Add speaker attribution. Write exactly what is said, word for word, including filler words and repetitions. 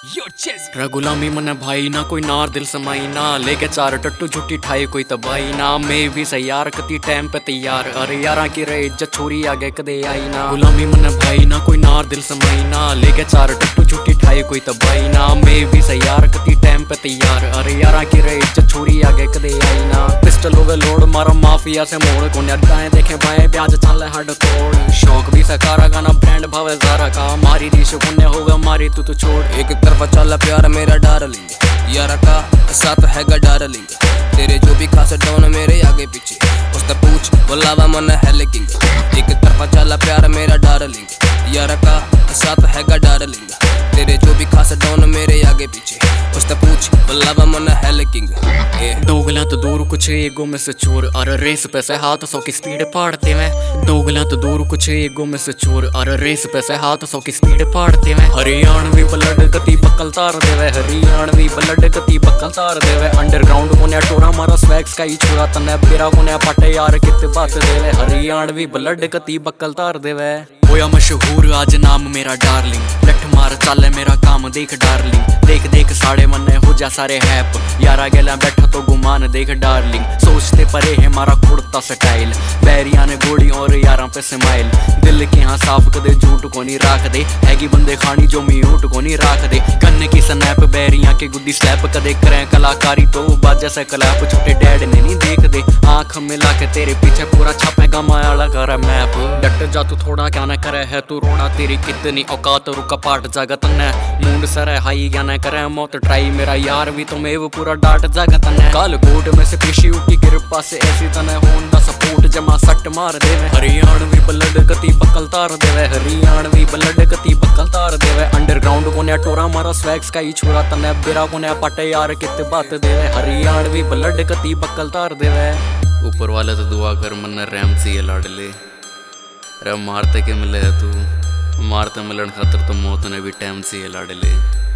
Speaker 1: रे गुलामी मन भाई ना कोई नार दिल समाई ना लेके चार टट्टू झुट्टी ठाई कोई तबाही ना मैं भी सही यार कती टाइम पे तैयार अरे यारा की रे इज्जत छोरी आगे कदे आई ना गुलामी मन भाई ना कोई नार दिल समाई ना लेके चार टट्टू झुट्टी ठाई कोई तबाही ना मैं भी सही यार कती टाइम पे तैयार अरे यारा की रे इज्जत छोरी आगे कदे आई ना पिस्टल होवे लोड मारा माफिया से मोड़ को गाए देखे भाई ब्याज चल हड तोड़ शौक भी सकारा गाना ब्रांड भावे जारा का मारी रीश कुन्ने होगा मारी तू तो छोड़
Speaker 2: एक तरफा चल प्यार मेरा डार्लिंग यारा का साथ हैगा डार्लिंग तेरे जो भी खास डाउन मेरे आगे पीछे उससे पूछ बुलावा मन है लेकिन एक तरफा चल प्यार मेरा डार्लिंग यारा का साथ हैगा डार्लिंग तेरे जो भी खास डाउन मेरे आगे पीछे उससे पूछ बुलावा मन है लेकिन
Speaker 1: दोगला तो दूर कुछ एगो में से चोर अरे रेस पे से हाथ सौ की स्पीड फाड़ते में दोगला तो दूर कुछ एगो में से चोर अरे रेस पे से हाथ सौ की स्पीड फाड़ते में हरियाणवी ब्लड गति बक्कल तार देवे हरियाणवी ब्लड गति बक्कल तार देवे अंडरग्राउंड कोने टोरा मारा स्वैग्स का ही छोरा तने बेरा कोने पटे यार कित बात देवे हरियाणवी ब्लड गति बक्कल तार देवे होया मशहूर आज नाम मेरा डार्लिंग लठ मार चाले मेरा काम देख डार्लिंग देख देख साड़े मन हो जा सारे हैप यारा गेला बैठा तो गुमान देख डार्लिंग सोचते परे है मारा कुर्ता स्टाइल बैरिया ने गोड़ी और यारा पे स्माइल दिल के यहाँ साफ कदे झूठ को नहीं राख दे हैगी बंदे खानी जो म्यूट को नहीं राख दे गन्ने की स्नैप बैरिया के गुद्दी स्लैप कदे करें कलाकारी तो बाजा से कलैप छोटे डैड ने नहीं देख दे आंख मिला के तेरे पीछे पूरा छापेगा माया कर मैप डट जा तू थोड़ा क्या न करे है तू रोना तेरी कितनी औकात रुका पाट जगत ने मूड सर हाई क्या न करे मौत ट्राई मेरा यार भी तो मैं वो पूरा डाट जगत ने काल कोट में से कृषि की कृपा से ऐसी तने होंडा सपोर्ट जमा सट मार देवे हरियाणवी ब्लड गति बक्कल तार देवे हरियाणवी ब्लड गति बक्कल तार देवे अंडरग्राउंड कोने टोरा मारा स्वैग्स का ही छोरा तने बेरा कोने पटे यार कित बात देवे हरियाणवी ब्लड गति बक्कल तार देवे ऊपर वाले तो दुआ कर मन रैम सी लाडले रे मारते के मिले है तू मारते मिलन खातर तो मौत ने भी टाइम से लाडले।